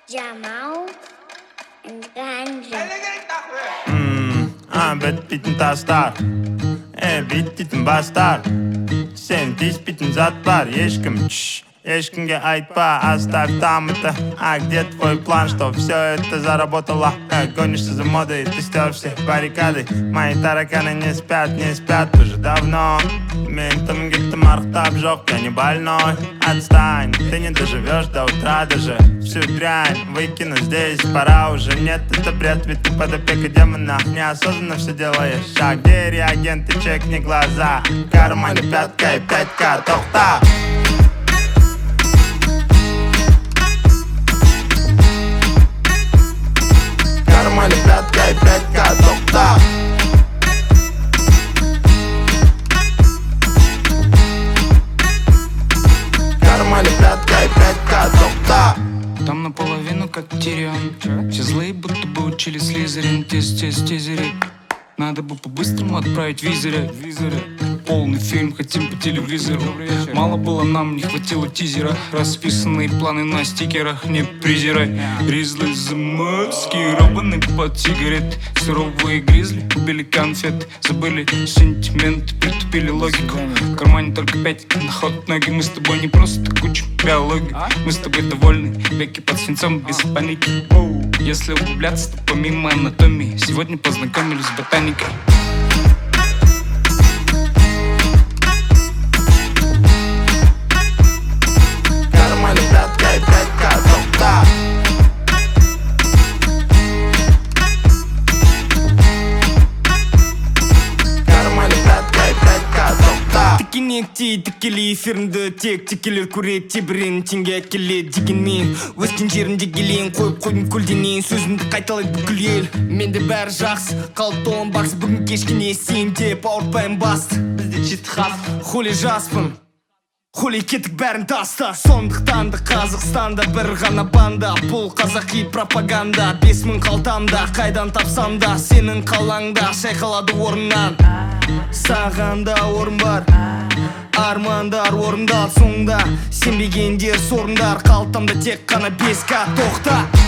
Jamal and Ganja. Bitbitten tastar bittiten bastar. Sen dispiten zat бар. Ешкімге айтпа, оставь там это. А где твой план, что все это заработало? Гонишься за модой, ты стер все баррикады. Мои тараканы не спят уже давно. Ментом где-то мархтаб жёг, я не больной. Отстань, ты не доживешь до утра даже. Всю дрянь выкину здесь, пора уже. Нет, это бред, ведь ты под опекой демона. Неосознанно все делаешь шаг. Где реагенты, чекни глаза. В кармане пятка и 5К, тохта. Пятка и 5К, тохта. Кармане пятка и 5К, тохта. Там наполовину как Тирион. Все злые будто бы учили Слизерин. Тизери. Надо бы по-быстрому отправить визоры. Полный фильм хотим по телевизору. Мало было нам, не хватило тизера. Расписанные планы на стикерах, не презирай. Ризли замаскированный под сигарет. Суровые гризли убили конфет. Забыли сентимент, притупили логику. В кармане только 5 на ход ноги. Мы с тобой не просто куча биологии. Мы с тобой довольны, веки под свинцом без паники. Если углубляться, то помимо анатомии сегодня познакомились с ботаникой. Кармане пятка и 5К, тохта. Кармане пятка и 5К, тохта. Тікенекти, тікелей эфирінде тек текелер көреді тебірен теңге әкеледі дегенмен өскен жерімде келейін қойып қойдым көлденең сөзімді қайталайды бүкіл ел. Менде бәрі жақсы, қалыпты он бакс бүгін кешке не істеймін деп ауыртпаймын басты. Бізде чит хас, хули жаспын, хули кеттік бәрін таста. Сондықтан да Қазақстанда бір ғана банда. Бұл қазақи пропаганда. 5000 қалтамда, қайдан тапсам да сенің қалаңда шайқалады орыннан. Саған да орын бар, армандар орындалды соңында. Сенбегендер сорындар, қалтамда тек қана 5К, тоқта.